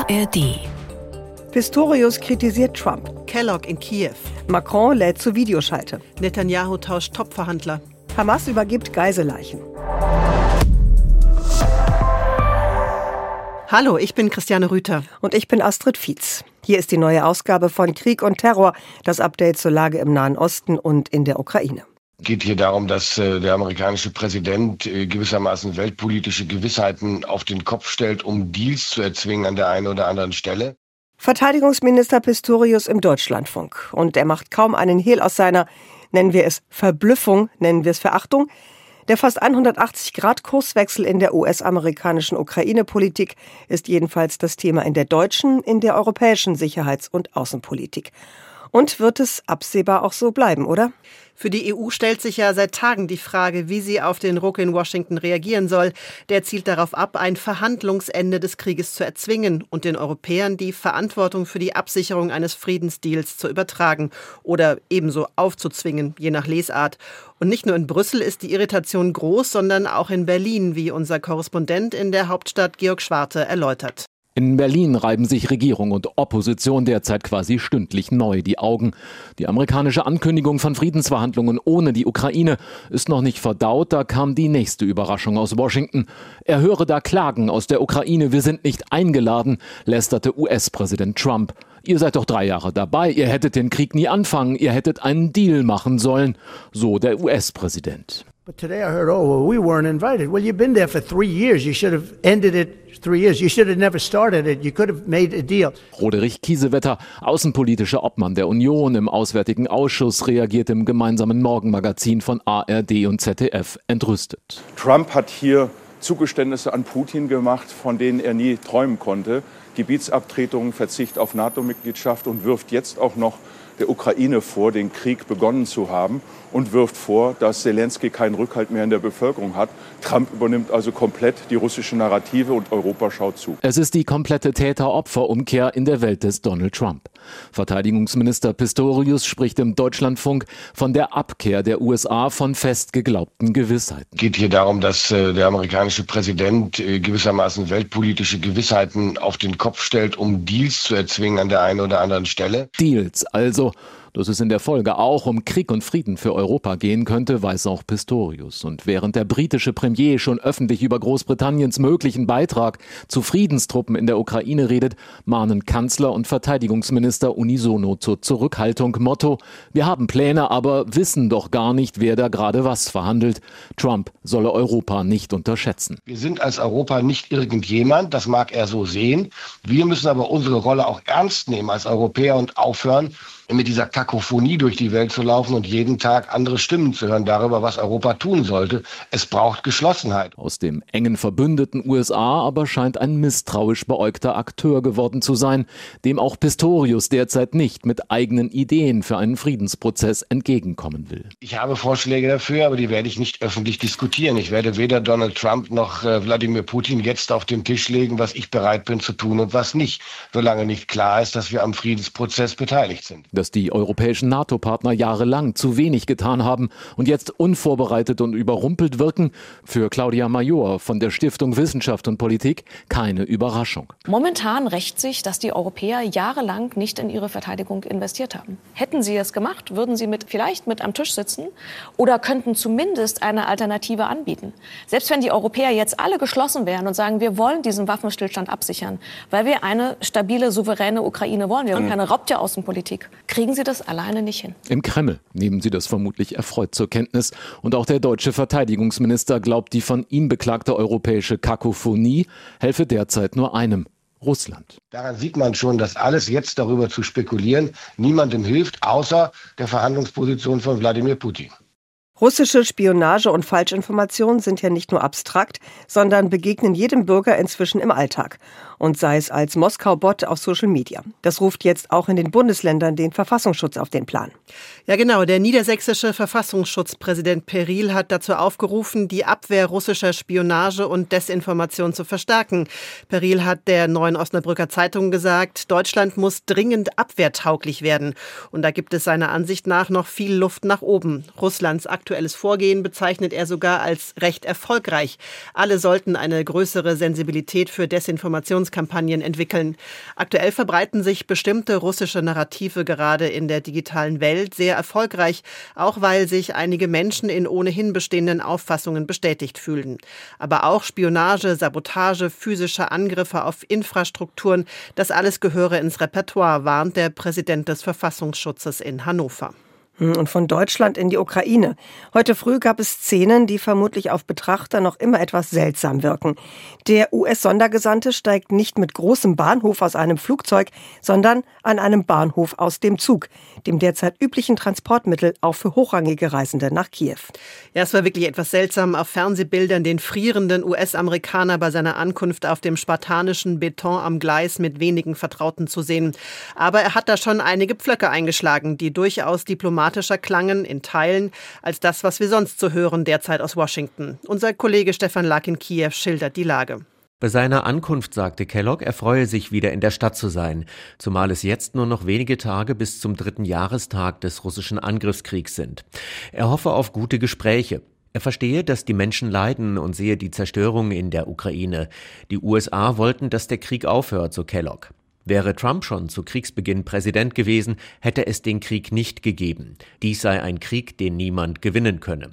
ARD. Pistorius kritisiert Trump. Kellogg in Kiew. Macron lädt zu Videoschalte. Netanyahu tauscht Topverhandler. Hamas übergibt Geiselleichen. Hallo, ich bin Christiane Rüther. Und ich bin Astrid Fietz. Hier ist die neue Ausgabe von Krieg und Terror, das Update zur Lage im Nahen Osten und in der Ukraine. Es geht hier darum, dass der amerikanische Präsident gewissermaßen weltpolitische Gewissheiten auf den Kopf stellt, um Deals zu erzwingen an der einen oder anderen Stelle. Verteidigungsminister Pistorius im Deutschlandfunk. Und er macht kaum einen Hehl aus seiner, nennen wir es Verblüffung, nennen wir es Verachtung. Der fast 180-Grad-Kurswechsel in der US-amerikanischen Ukraine-Politik ist jedenfalls das Thema in der deutschen, in der europäischen Sicherheits- und Außenpolitik. Und wird es absehbar auch so bleiben, oder? Für die EU stellt sich ja seit Tagen die Frage, wie sie auf den Ruck in Washington reagieren soll. Der zielt darauf ab, ein Verhandlungsende des Krieges zu erzwingen und den Europäern die Verantwortung für die Absicherung eines Friedensdeals zu übertragen oder ebenso aufzuzwingen, je nach Lesart. Und nicht nur in Brüssel ist die Irritation groß, sondern auch in Berlin, wie unser Korrespondent in der Hauptstadt Georg Schwarte erläutert. In Berlin reiben sich Regierung und Opposition derzeit quasi stündlich neu die Augen. Die amerikanische Ankündigung von Friedensverhandlungen ohne die Ukraine ist noch nicht verdaut, da kam die nächste Überraschung aus Washington. Er höre da Klagen aus der Ukraine, wir sind nicht eingeladen, lästerte US-Präsident Trump. Ihr seid doch 3 Jahre dabei, ihr hättet den Krieg nie anfangen, ihr hättet einen Deal machen sollen, so der US-Präsident. But today I heard, we weren't invited. Well, you've been there for 3 years. You should have ended it 3 years. You should have never started it. You could have made a deal. Roderich Kiesewetter, außenpolitischer Obmann der Union im Auswärtigen Ausschuss, reagiert im gemeinsamen Morgenmagazin von ARD und ZDF entrüstet. Trump hat hier Zugeständnisse an Putin gemacht, von denen er nie träumen konnte. Gebietsabtretungen, Verzicht auf NATO-Mitgliedschaft und wirft jetzt auch noch der Ukraine vor, den Krieg begonnen zu haben und wirft vor, dass Zelensky keinen Rückhalt mehr in der Bevölkerung hat. Trump übernimmt also komplett die russische Narrative und Europa schaut zu. Es ist die komplette Täter-Opfer-Umkehr in der Welt des Donald Trump. Verteidigungsminister Pistorius spricht im Deutschlandfunk von der Abkehr der USA von fest geglaubten Gewissheiten. Es geht hier darum, dass der amerikanische Präsident gewissermaßen weltpolitische Gewissheiten auf den Kopf stellt, um Deals zu erzwingen an der einen oder anderen Stelle. Deals also. Dass es in der Folge auch um Krieg und Frieden für Europa gehen könnte, weiß auch Pistorius. Und während der britische Premier schon öffentlich über Großbritanniens möglichen Beitrag zu Friedenstruppen in der Ukraine redet, mahnen Kanzler und Verteidigungsminister unisono zur Zurückhaltung. Motto: Wir haben Pläne, aber wissen doch gar nicht, wer da gerade was verhandelt. Trump solle Europa nicht unterschätzen. Wir sind als Europa nicht irgendjemand, das mag er so sehen. Wir müssen aber unsere Rolle auch ernst nehmen als Europäer und aufhören, mit dieser Kakophonie durch die Welt zu laufen und jeden Tag andere Stimmen zu hören darüber, was Europa tun sollte. Es braucht Geschlossenheit. Aus dem engen Verbündeten USA aber scheint ein misstrauisch beäugter Akteur geworden zu sein, dem auch Pistorius derzeit nicht mit eigenen Ideen für einen Friedensprozess entgegenkommen will. Ich habe Vorschläge dafür, aber die werde ich nicht öffentlich diskutieren. Ich werde weder Donald Trump noch Wladimir Putin jetzt auf den Tisch legen, was ich bereit bin zu tun und was nicht, solange nicht klar ist, dass wir am Friedensprozess beteiligt sind. Dass die europäischen NATO-Partner jahrelang zu wenig getan haben und jetzt unvorbereitet und überrumpelt wirken, für Claudia Major von der Stiftung Wissenschaft und Politik keine Überraschung. Momentan rächt sich, dass die Europäer jahrelang nicht in ihre Verteidigung investiert haben. Hätten sie es gemacht, würden sie vielleicht mit am Tisch sitzen oder könnten zumindest eine Alternative anbieten. Selbst wenn die Europäer jetzt alle geschlossen wären und sagen, wir wollen diesen Waffenstillstand absichern, weil wir eine stabile, souveräne Ukraine wollen, wir wollen keine Raubtieraußenpolitik, kriegen sie das alleine nicht hin. Im Kreml nehmen sie das vermutlich erfreut zur Kenntnis. Und auch der deutsche Verteidigungsminister glaubt, die von ihm beklagte europäische Kakophonie helfe derzeit nur einem: Russland. Daran sieht man schon, dass alles jetzt darüber zu spekulieren niemandem hilft, außer der Verhandlungsposition von Wladimir Putin. Russische Spionage und Falschinformationen sind ja nicht nur abstrakt, sondern begegnen jedem Bürger inzwischen im Alltag. Und sei es als Moskau-Bot auf Social Media. Das ruft jetzt auch in den Bundesländern den Verfassungsschutz auf den Plan. Ja genau, der niedersächsische Verfassungsschutzpräsident Peril hat dazu aufgerufen, die Abwehr russischer Spionage und Desinformation zu verstärken. Peril hat der Neuen Osnabrücker Zeitung gesagt, Deutschland muss dringend abwehrtauglich werden. Und da gibt es seiner Ansicht nach noch viel Luft nach oben. Russlands aktuelle aktuelles Vorgehen bezeichnet er sogar als recht erfolgreich. Alle sollten eine größere Sensibilität für Desinformationskampagnen entwickeln. Aktuell verbreiten sich bestimmte russische Narrative gerade in der digitalen Welt sehr erfolgreich, auch weil sich einige Menschen in ohnehin bestehenden Auffassungen bestätigt fühlen. Aber auch Spionage, Sabotage, physische Angriffe auf Infrastrukturen, das alles gehöre ins Repertoire, warnt der Präsident des Verfassungsschutzes in Hannover. Und von Deutschland in die Ukraine. Heute früh gab es Szenen, die vermutlich auf Betrachter noch immer etwas seltsam wirken. Der US-Sondergesandte steigt nicht mit großem Bahnhof aus einem Flugzeug, sondern an einem Bahnhof aus dem Zug, dem derzeit üblichen Transportmittel auch für hochrangige Reisende nach Kiew. Ja, es war wirklich etwas seltsam, auf Fernsehbildern den frierenden US-Amerikaner bei seiner Ankunft auf dem spartanischen Beton am Gleis mit wenigen Vertrauten zu sehen. Aber er hat da schon einige Pflöcke eingeschlagen, die durchaus diplomatischer klangen in Teilen als das, was wir sonst so hören derzeit aus Washington. Unser Kollege Stefan Lack in Kiew schildert die Lage. Bei seiner Ankunft sagte Kellogg, er freue sich, wieder in der Stadt zu sein, zumal es jetzt nur noch wenige Tage bis zum 3. Jahrestag des russischen Angriffskriegs sind. Er hoffe auf gute Gespräche. Er verstehe, dass die Menschen leiden und sehe die Zerstörung in der Ukraine. Die USA wollten, dass der Krieg aufhört, so Kellogg. Wäre Trump schon zu Kriegsbeginn Präsident gewesen, hätte es den Krieg nicht gegeben. Dies sei ein Krieg, den niemand gewinnen könne.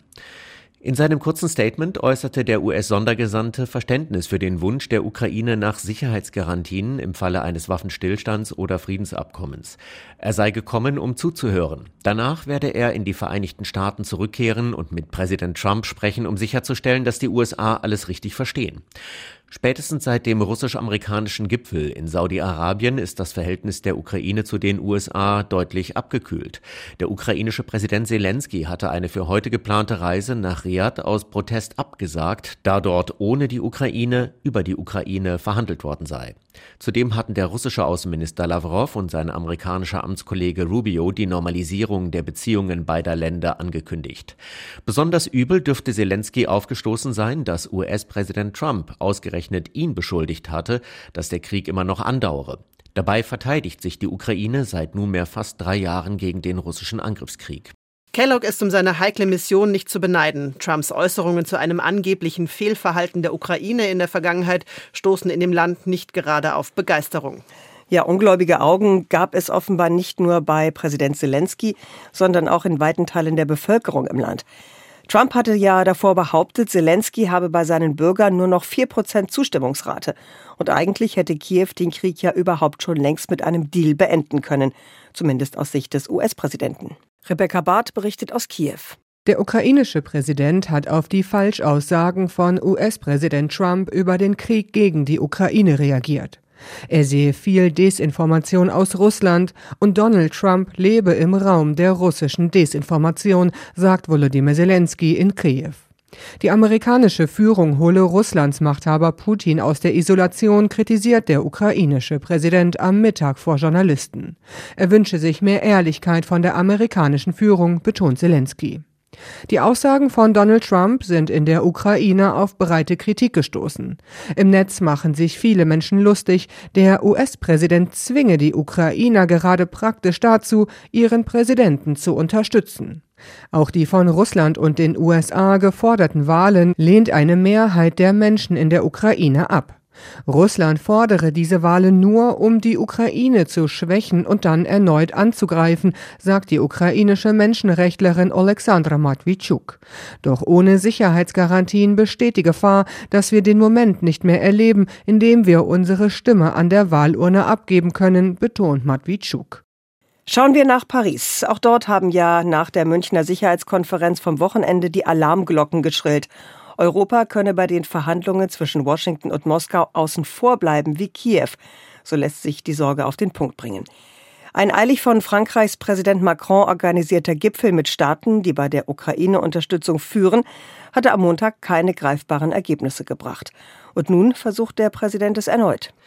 In seinem kurzen Statement äußerte der US-Sondergesandte Verständnis für den Wunsch der Ukraine nach Sicherheitsgarantien im Falle eines Waffenstillstands oder Friedensabkommens. Er sei gekommen, um zuzuhören. Danach werde er in die Vereinigten Staaten zurückkehren und mit Präsident Trump sprechen, um sicherzustellen, dass die USA alles richtig verstehen. Spätestens seit dem russisch-amerikanischen Gipfel in Saudi-Arabien ist das Verhältnis der Ukraine zu den USA deutlich abgekühlt. Der ukrainische Präsident Selenskyj hatte eine für heute geplante Reise nach Riad aus Protest abgesagt, da dort ohne die Ukraine über die Ukraine verhandelt worden sei. Zudem hatten der russische Außenminister Lavrov und sein amerikanischer Amtskollege Rubio die Normalisierung der Beziehungen beider Länder angekündigt. Besonders übel dürfte Selenskyj aufgestoßen sein, dass US-Präsident Trump ausgerechnet ihn beschuldigt hatte, dass der Krieg immer noch andauere. Dabei verteidigt sich die Ukraine seit nunmehr fast 3 Jahren gegen den russischen Angriffskrieg. Kellogg ist um seine heikle Mission nicht zu beneiden. Trumps Äußerungen zu einem angeblichen Fehlverhalten der Ukraine in der Vergangenheit stoßen in dem Land nicht gerade auf Begeisterung. Ja, ungläubige Augen gab es offenbar nicht nur bei Präsident Selenskyj, sondern auch in weiten Teilen der Bevölkerung im Land. Trump hatte ja davor behauptet, Selenskyj habe bei seinen Bürgern nur noch 4% Zustimmungsrate. Und eigentlich hätte Kiew den Krieg ja überhaupt schon längst mit einem Deal beenden können. Zumindest aus Sicht des US-Präsidenten. Rebecca Barth berichtet aus Kiew. Der ukrainische Präsident hat auf die Falschaussagen von US-Präsident Trump über den Krieg gegen die Ukraine reagiert. Er sehe viel Desinformation aus Russland und Donald Trump lebe im Raum der russischen Desinformation, sagt Volodymyr Selenskyj in Kiew. Die amerikanische Führung hole Russlands Machthaber Putin aus der Isolation, kritisiert der ukrainische Präsident am Mittag vor Journalisten. Er wünsche sich mehr Ehrlichkeit von der amerikanischen Führung, betont Selenskyj. Die Aussagen von Donald Trump sind in der Ukraine auf breite Kritik gestoßen. Im Netz machen sich viele Menschen lustig, der US-Präsident zwinge die Ukrainer gerade praktisch dazu, ihren Präsidenten zu unterstützen. Auch die von Russland und den USA geforderten Wahlen lehnt eine Mehrheit der Menschen in der Ukraine ab. Russland fordere diese Wahlen nur, um die Ukraine zu schwächen und dann erneut anzugreifen, sagt die ukrainische Menschenrechtlerin Oleksandra Matwitschuk. Doch ohne Sicherheitsgarantien besteht die Gefahr, dass wir den Moment nicht mehr erleben, in dem wir unsere Stimme an der Wahlurne abgeben können, betont Matwitschuk. Schauen wir nach Paris. Auch dort haben ja nach der Münchner Sicherheitskonferenz vom Wochenende die Alarmglocken geschrillt. Europa könne bei den Verhandlungen zwischen Washington und Moskau außen vor bleiben wie Kiew. So lässt sich die Sorge auf den Punkt bringen. Ein eilig von Frankreichs Präsident Macron organisierter Gipfel mit Staaten, die bei der Ukraine Unterstützung führen, hatte am Montag keine greifbaren Ergebnisse gebracht. Und nun versucht der Präsident es erneut.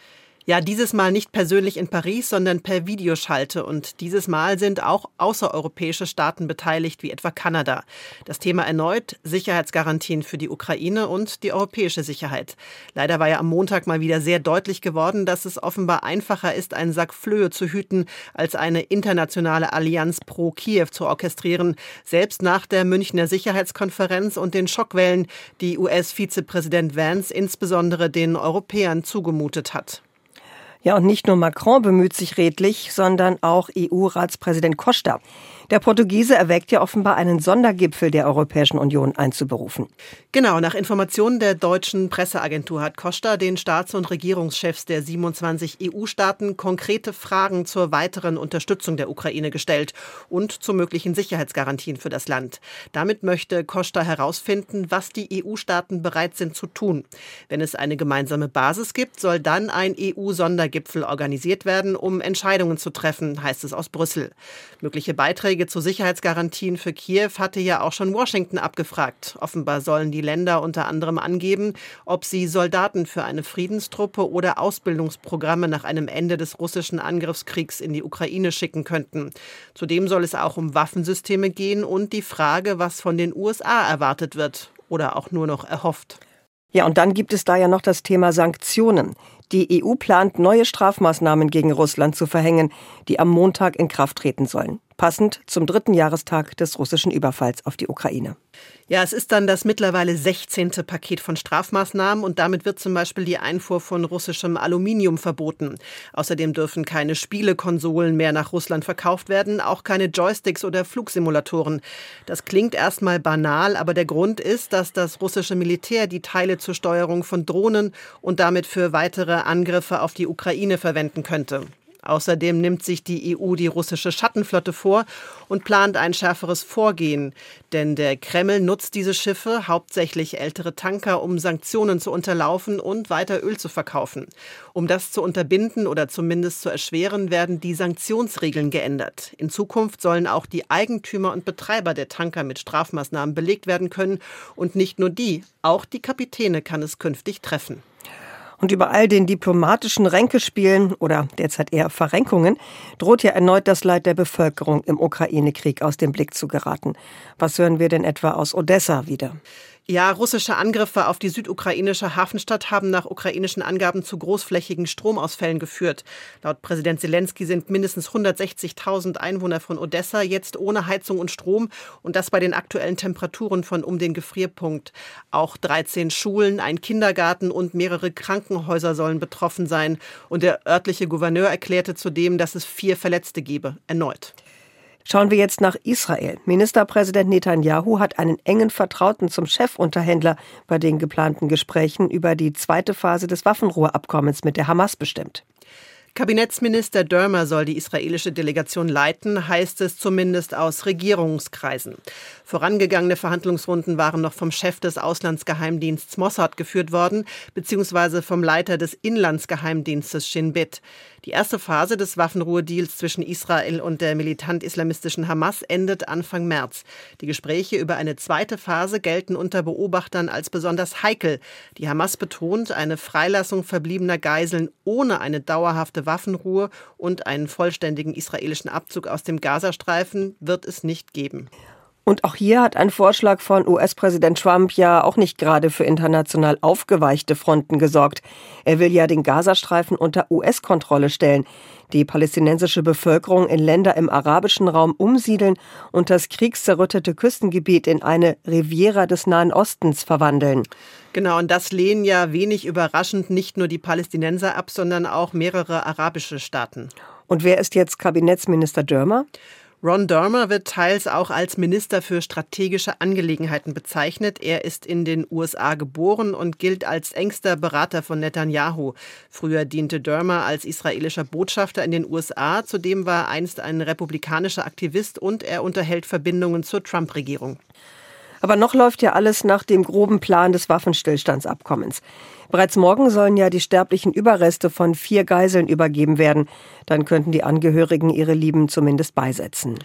Ja, dieses Mal nicht persönlich in Paris, sondern per Videoschalte. Und dieses Mal sind auch außereuropäische Staaten beteiligt, wie etwa Kanada. Das Thema erneut Sicherheitsgarantien für die Ukraine und die europäische Sicherheit. Leider war ja am Montag mal wieder sehr deutlich geworden, dass es offenbar einfacher ist, einen Sack Flöhe zu hüten, als eine internationale Allianz pro Kiew zu orchestrieren. Selbst nach der Münchner Sicherheitskonferenz und den Schockwellen, die US-Vizepräsident Vance insbesondere den Europäern zugemutet hat. Ja, und nicht nur Macron bemüht sich redlich, sondern auch EU-Ratspräsident Costa. Der Portugiese erwägt ja offenbar einen Sondergipfel der Europäischen Union einzuberufen. Genau, nach Informationen der deutschen Presseagentur hat Costa den Staats- und Regierungschefs der 27 EU-Staaten konkrete Fragen zur weiteren Unterstützung der Ukraine gestellt und zu möglichen Sicherheitsgarantien für das Land. Damit möchte Costa herausfinden, was die EU-Staaten bereit sind zu tun. Wenn es eine gemeinsame Basis gibt, soll dann ein EU-Sondergipfel organisiert werden, um Entscheidungen zu treffen, heißt es aus Brüssel. Mögliche Beiträge zu Sicherheitsgarantien für Kiew hatte ja auch schon Washington abgefragt. Offenbar sollen die Länder unter anderem angeben, ob sie Soldaten für eine Friedenstruppe oder Ausbildungsprogramme nach einem Ende des russischen Angriffskriegs in die Ukraine schicken könnten. Zudem soll es auch um Waffensysteme gehen und die Frage, was von den USA erwartet wird oder auch nur noch erhofft. Ja, und dann gibt es da ja noch das Thema Sanktionen. Die EU plant, neue Strafmaßnahmen gegen Russland zu verhängen, die am Montag in Kraft treten sollen. Passend zum 3. Jahrestag des russischen Überfalls auf die Ukraine. Ja, es ist dann das mittlerweile 16. Paket von Strafmaßnahmen und damit wird zum Beispiel die Einfuhr von russischem Aluminium verboten. Außerdem dürfen keine Spielekonsolen mehr nach Russland verkauft werden, auch keine Joysticks oder Flugsimulatoren. Das klingt erstmal banal, aber der Grund ist, dass das russische Militär die Teile zur Steuerung von Drohnen und damit für weitere Angriffe auf die Ukraine verwenden könnte. Außerdem nimmt sich die EU die russische Schattenflotte vor und plant ein schärferes Vorgehen. Denn der Kreml nutzt diese Schiffe, hauptsächlich ältere Tanker, um Sanktionen zu unterlaufen und weiter Öl zu verkaufen. Um das zu unterbinden oder zumindest zu erschweren, werden die Sanktionsregeln geändert. In Zukunft sollen auch die Eigentümer und Betreiber der Tanker mit Strafmaßnahmen belegt werden können. Und nicht nur die, auch die Kapitäne kann es künftig treffen. Und über all den diplomatischen Ränkespielen oder derzeit eher Verrenkungen droht ja erneut das Leid der Bevölkerung im Ukraine-Krieg aus dem Blick zu geraten. Was hören wir denn etwa aus Odessa wieder? Ja, russische Angriffe auf die südukrainische Hafenstadt haben nach ukrainischen Angaben zu großflächigen Stromausfällen geführt. Laut Präsident Selenskyj sind mindestens 160.000 Einwohner von Odessa jetzt ohne Heizung und Strom und das bei den aktuellen Temperaturen von um den Gefrierpunkt. Auch 13 Schulen, ein Kindergarten und mehrere Krankenhäuser sollen betroffen sein. Und der örtliche Gouverneur erklärte zudem, dass es 4 Verletzte gebe, erneut. Schauen wir jetzt nach Israel. Ministerpräsident Netanyahu hat einen engen Vertrauten zum Chefunterhändler bei den geplanten Gesprächen über die zweite Phase des Waffenruheabkommens mit der Hamas bestimmt. Kabinettsminister Dermer soll die israelische Delegation leiten, heißt es zumindest aus Regierungskreisen. Vorangegangene Verhandlungsrunden waren noch vom Chef des Auslandsgeheimdienstes Mossad geführt worden, beziehungsweise vom Leiter des Inlandsgeheimdienstes Shin Bet. Die erste Phase des Waffenruhedeals zwischen Israel und der militant-islamistischen Hamas endet Anfang März. Die Gespräche über eine zweite Phase gelten unter Beobachtern als besonders heikel. Die Hamas betont, eine Freilassung verbliebener Geiseln ohne eine dauerhafte Waffenruhe und einen vollständigen israelischen Abzug aus dem Gazastreifen wird es nicht geben. Und auch hier hat ein Vorschlag von US-Präsident Trump ja auch nicht gerade für international aufgeweichte Fronten gesorgt. Er will ja den Gazastreifen unter US-Kontrolle stellen, die palästinensische Bevölkerung in Länder im arabischen Raum umsiedeln und das kriegszerrüttete Küstengebiet in eine Riviera des Nahen Ostens verwandeln. Genau, und das lehnen ja wenig überraschend nicht nur die Palästinenser ab, sondern auch mehrere arabische Staaten. Und wer ist jetzt Kabinettsminister Dermer? Ron Dermer wird teils auch als Minister für strategische Angelegenheiten bezeichnet. Er ist in den USA geboren und gilt als engster Berater von Netanyahu. Früher diente Dermer als israelischer Botschafter in den USA. Zudem war er einst ein republikanischer Aktivist und er unterhält Verbindungen zur Trump-Regierung. Aber noch läuft ja alles nach dem groben Plan des Waffenstillstandsabkommens. Bereits morgen sollen ja die sterblichen Überreste von 4 Geiseln übergeben werden. Dann könnten die Angehörigen ihre Lieben zumindest beisetzen.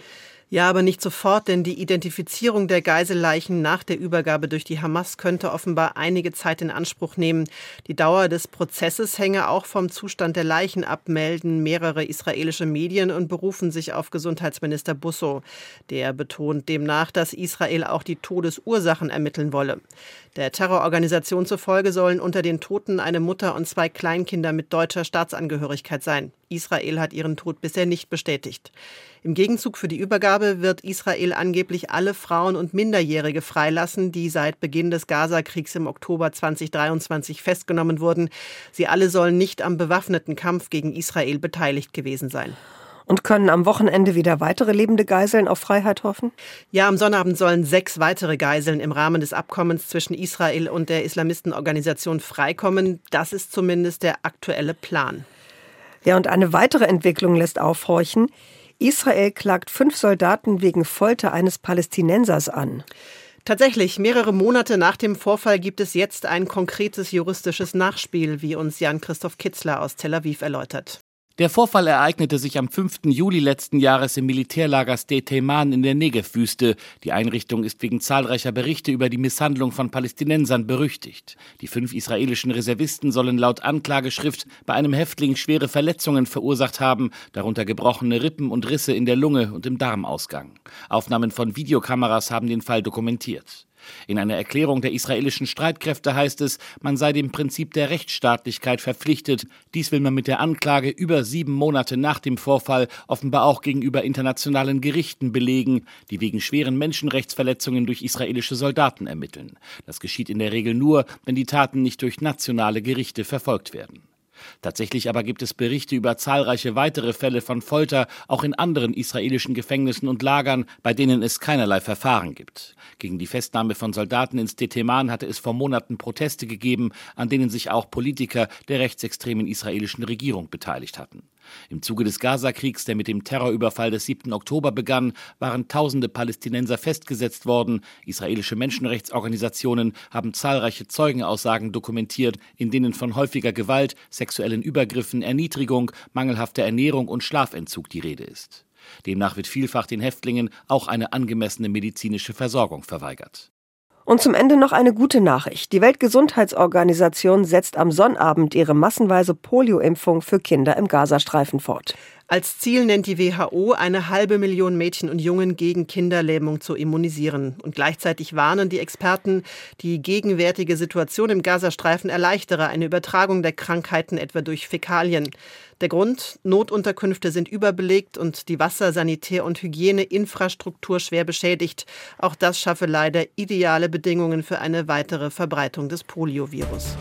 Ja, aber nicht sofort, denn die Identifizierung der Geiselleichen nach der Übergabe durch die Hamas könnte offenbar einige Zeit in Anspruch nehmen. Die Dauer des Prozesses hänge auch vom Zustand der Leichen ab, melden mehrere israelische Medien und berufen sich auf Gesundheitsminister Busso. Der betont demnach, dass Israel auch die Todesursachen ermitteln wolle. Der Terrororganisation zufolge sollen unter den Toten eine Mutter und 2 Kleinkinder mit deutscher Staatsangehörigkeit sein. Israel hat ihren Tod bisher nicht bestätigt. Im Gegenzug für die Übergabe wird Israel angeblich alle Frauen und Minderjährige freilassen, die seit Beginn des Gaza-Kriegs im Oktober 2023 festgenommen wurden. Sie alle sollen nicht am bewaffneten Kampf gegen Israel beteiligt gewesen sein. Und können am Wochenende wieder weitere lebende Geiseln auf Freiheit hoffen? Ja, am Sonnabend sollen 6 weitere Geiseln im Rahmen des Abkommens zwischen Israel und der Islamistenorganisation freikommen. Das ist zumindest der aktuelle Plan. Ja, und eine weitere Entwicklung lässt aufhorchen. Israel klagt 5 Soldaten wegen Folter eines Palästinensers an. Tatsächlich, mehrere Monate nach dem Vorfall gibt es jetzt ein konkretes juristisches Nachspiel, wie uns Jan-Christoph Kitzler aus Tel Aviv erläutert. Der Vorfall ereignete sich am 5. Juli letzten Jahres im Militärlager Sde Teiman in der Negev-Wüste. Die Einrichtung ist wegen zahlreicher Berichte über die Misshandlung von Palästinensern berüchtigt. Die 5 israelischen Reservisten sollen laut Anklageschrift bei einem Häftling schwere Verletzungen verursacht haben, darunter gebrochene Rippen und Risse in der Lunge und im Darmausgang. Aufnahmen von Videokameras haben den Fall dokumentiert. In einer Erklärung der israelischen Streitkräfte heißt es, man sei dem Prinzip der Rechtsstaatlichkeit verpflichtet. Dies will man mit der Anklage über 7 Monate nach dem Vorfall offenbar auch gegenüber internationalen Gerichten belegen, die wegen schweren Menschenrechtsverletzungen durch israelische Soldaten ermitteln. Das geschieht in der Regel nur, wenn die Taten nicht durch nationale Gerichte verfolgt werden. Tatsächlich aber gibt es Berichte über zahlreiche weitere Fälle von Folter, auch in anderen israelischen Gefängnissen und Lagern, bei denen es keinerlei Verfahren gibt. Gegen die Festnahme von Soldaten in Sde Teiman hatte es vor Monaten Proteste gegeben, an denen sich auch Politiker der rechtsextremen israelischen Regierung beteiligt hatten. Im Zuge des Gaza-Kriegs, der mit dem Terrorüberfall des 7. Oktober begann, waren tausende Palästinenser festgesetzt worden. Israelische Menschenrechtsorganisationen haben zahlreiche Zeugenaussagen dokumentiert, in denen von häufiger Gewalt, sexuellen Übergriffen, Erniedrigung, mangelhafter Ernährung und Schlafentzug die Rede ist. Demnach wird vielfach den Häftlingen auch eine angemessene medizinische Versorgung verweigert. Und zum Ende noch eine gute Nachricht. Die Weltgesundheitsorganisation setzt am Sonnabend ihre massenweise Polioimpfung für Kinder im Gazastreifen fort. Als Ziel nennt die WHO, 500.000 Mädchen und Jungen gegen Kinderlähmung zu immunisieren. Und gleichzeitig warnen die Experten, die gegenwärtige Situation im Gazastreifen erleichtere eine Übertragung der Krankheiten etwa durch Fäkalien. Der Grund: Notunterkünfte sind überbelegt und die Wasser-, Sanitär- und Hygieneinfrastruktur schwer beschädigt. Auch das schaffe leider ideale Bedingungen für eine weitere Verbreitung des Poliovirus.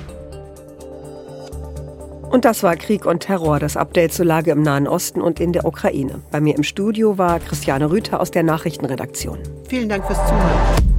Und das war Krieg und Terror, das Update zur Lage im Nahen Osten und in der Ukraine. Bei mir im Studio war Christiane Rüther aus der Nachrichtenredaktion. Vielen Dank fürs Zuhören.